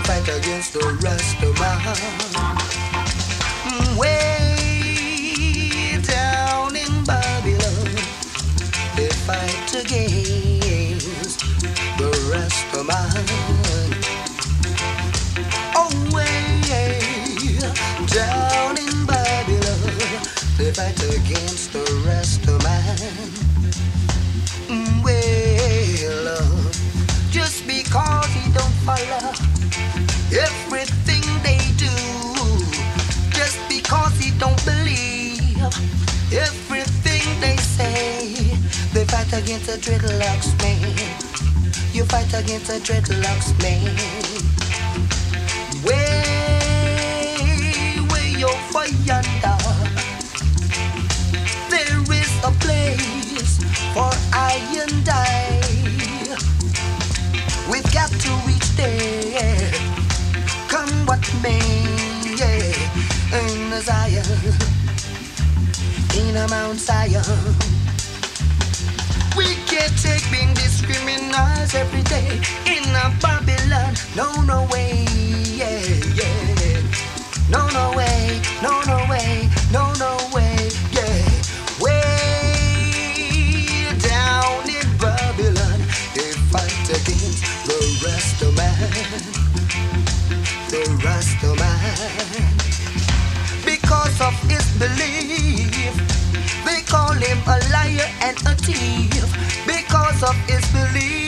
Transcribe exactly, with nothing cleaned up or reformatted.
fight against the rest of man. Way down in Babylon, they fight against the rest of man. Oh, way down in Babylon, they fight against the rest of man. Well, uh, just because he don't follow everything they do, just because he don't believe everything they say, they fight against the dreadlocks man. You fight against the dreadlocks man. Way, way over yonder, there is a place for I and I. We've got to reach there, come what may, yeah. In Zion, in a Mount Zion, we can't take being discriminated every day in a Babylon. No, no way, yeah, yeah. No, no way, no, no way, no, no way, yeah. Way down in Babylon, they fight against the rest of man, the rest of man. Because of his belief, they call him a liar and a thief. Because of his belief,